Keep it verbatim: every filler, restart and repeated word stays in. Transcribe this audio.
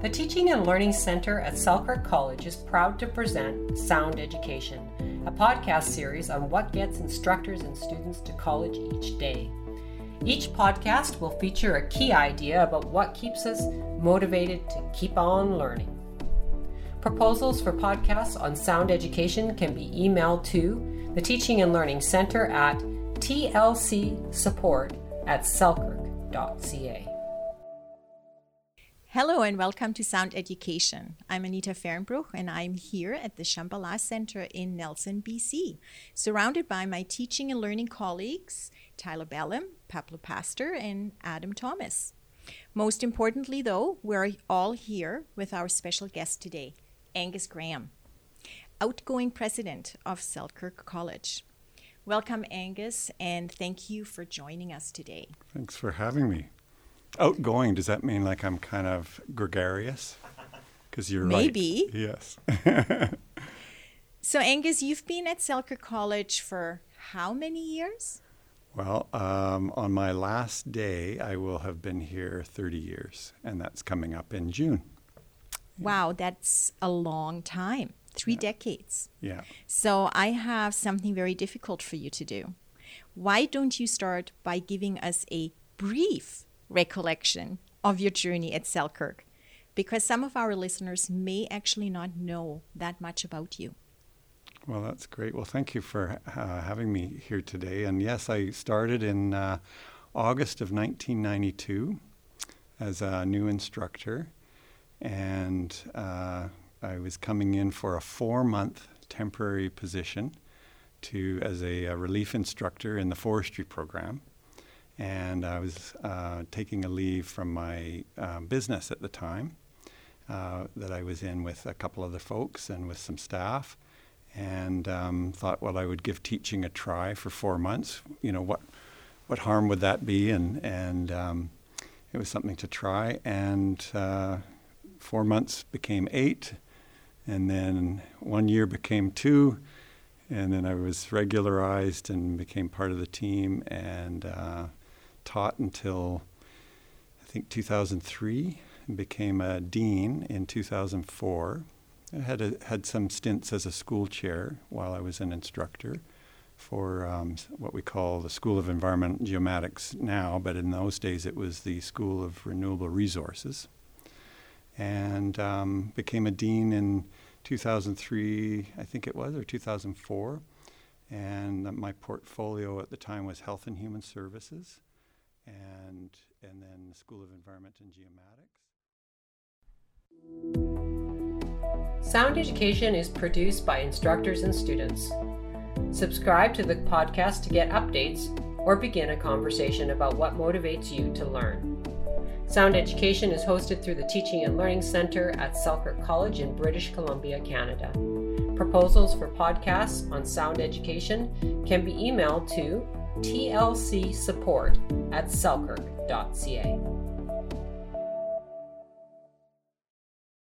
The Teaching and Learning Centre at Selkirk College is proud to present Sound Education, a podcast series on what gets instructors and students to college each day. Each podcast will feature a key idea about what keeps us motivated to keep on learning. Proposals for podcasts on sound education can be emailed to the Teaching and Learning Centre at t l c support at selkirk dot c a. Hello and welcome to Sound Education. I'm Anita Fehrenbruch and I'm here at the Shambhala Center in Nelson, B C, surrounded by my teaching and learning colleagues, Tyler Bellum, Pablo Pastor, and Adam Thomas. Most importantly, though, we're all here with our special guest today, Angus Graham, outgoing president of Selkirk College. Welcome, Angus, and thank you for joining us today. Thanks for having me. Outgoing, does that mean like I'm kind of gregarious? Because you're Maybe. right. Maybe. Yes. So, Angus, you've been at Selkirk College for how many years? Well, um, on my last day, I will have been here thirty years, and that's coming up in June. Wow, that's a long time. Three yeah. decades. Yeah. So I have something very difficult for you to do. Why don't you start by giving us a brief recollection of your journey at Selkirk, because some of our listeners may actually not know that much about you. Well, that's great. Well, thank you for uh, having me here today. And yes, I started in uh, August of nineteen ninety-two as a new instructor, and uh, I was coming in for a four-month temporary position to as a, a relief instructor in the forestry program. And I was uh, taking a leave from my uh, business at the time uh, that I was in with a couple other folks and with some staff, and um, thought, well, I would give teaching a try for four months. You know, what what harm would that be? And and um, it was something to try. And uh, four months became eight, and then one year became two, and then I was regularized and became part of the team, and uh, taught until I think two thousand three, and became a dean in two thousand four. I had a, had some stints as a school chair while I was an instructor for um, what we call the School of Environmental Geomatics now, but in those days it was the School of Renewable Resources. And um, became a dean in two thousand three, I think it was, or two thousand four. And my portfolio at the time was Health and Human Services, and and then the School of Environment and Geomatics. Sound Education is produced by instructors and students. Subscribe to the podcast to get updates or begin a conversation about what motivates you to learn. Sound Education is hosted through the Teaching and Learning Centre at Selkirk College in British Columbia, Canada. Proposals for podcasts on sound education can be emailed to t l c support at selkirk dot c a.